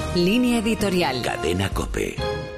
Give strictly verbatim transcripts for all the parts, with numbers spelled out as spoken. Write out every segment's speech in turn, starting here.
Línea editorial. Cadena COPE.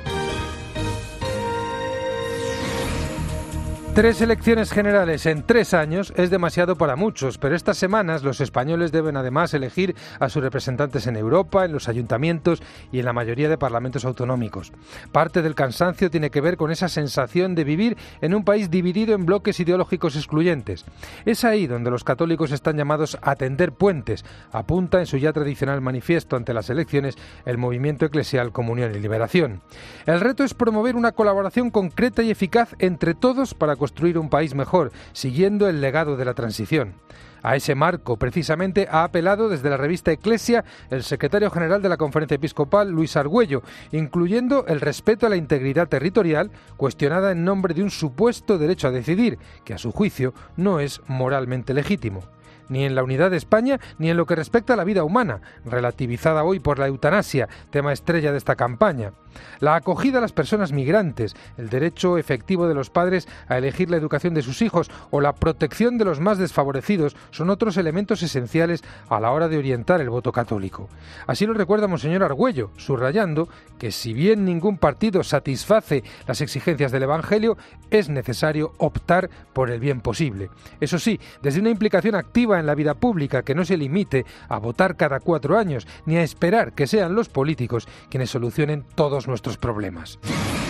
Tres elecciones generales en tres años es demasiado para muchos, pero estas semanas los españoles deben además elegir a sus representantes en Europa, en los ayuntamientos y en la mayoría de parlamentos autonómicos. Parte del cansancio tiene que ver con esa sensación de vivir en un país dividido en bloques ideológicos excluyentes. Es ahí donde los católicos están llamados a tender puentes, apunta en su ya tradicional manifiesto ante las elecciones el movimiento eclesial Comunión y Liberación. El reto es promover una colaboración concreta y eficaz entre todos para construir un país mejor, siguiendo el legado de la transición. A ese marco, precisamente, ha apelado desde la revista Eclesia el secretario general de la Conferencia Episcopal, Luis Argüello, incluyendo el respeto a la integridad territorial, cuestionada en nombre de un supuesto derecho a decidir, que a su juicio no es moralmente legítimo. Ni en la unidad de España, ni en lo que respecta a la vida humana, relativizada hoy por la eutanasia, tema estrella de esta campaña. La acogida a las personas migrantes, el derecho efectivo de los padres a elegir la educación de sus hijos o la protección de los más desfavorecidos son otros elementos esenciales a la hora de orientar el voto católico. Así lo recuerda Monseñor Argüello, subrayando que si bien ningún partido satisface las exigencias del Evangelio, es necesario optar por el bien posible. Eso sí, desde una implicación activa en la vida pública que no se limite a votar cada cuatro años, ni a esperar que sean los políticos quienes solucionen todos nuestros problemas.